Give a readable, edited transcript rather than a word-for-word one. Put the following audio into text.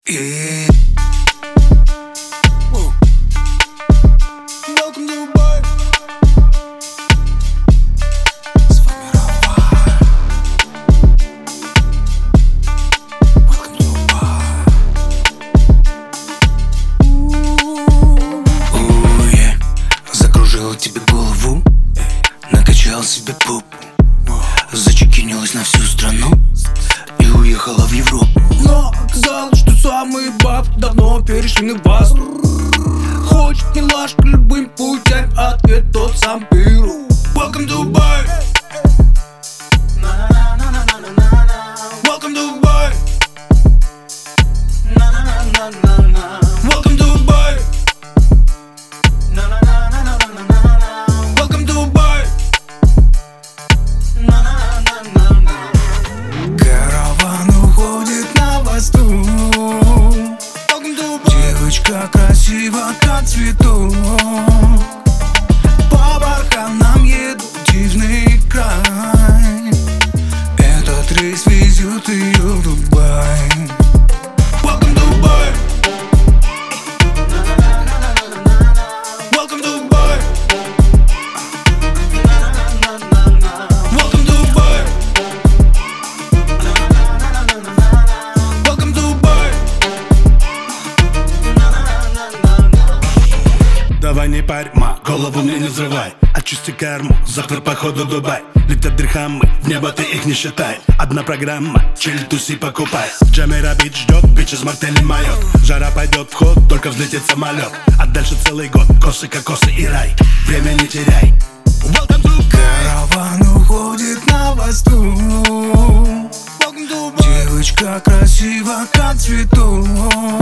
Welcome to Dubai. Welcome to Dubai. Закружила тебе голову, накачал себе попу, зачекинилась на всю страну и уехала в Европу. Но оказалось, что самые бабки давно перешли в вас. Хочет милашка любым путем, ответ тот сам беру. Welcome to Dubai. Welcome to Dubai. Welcome to Dubai. Welcome to Dubai. Караван уходит на восток. Девочка красива, как цветок. По барханам едут дивный край. Этот рейс везет ее в Дубай. Welcome to Dubai. Welcome to Dubai. Welcome to Dubai. Welcome to Dubai. Давай не парь, голову мне не взрывай. Очисти карму, завтра походу Дубай. Летят дирхамы, в небо ты их не считай. Одна программа, чили туси покупай. Джамера бит ждет, бич из мартели майот. Жара пойдет в ход, только взлетит самолет. А дальше целый год, косы, кокосы и рай. Время не теряй. Welcome to Караван уходит на восток. Девочка красива, как цветок.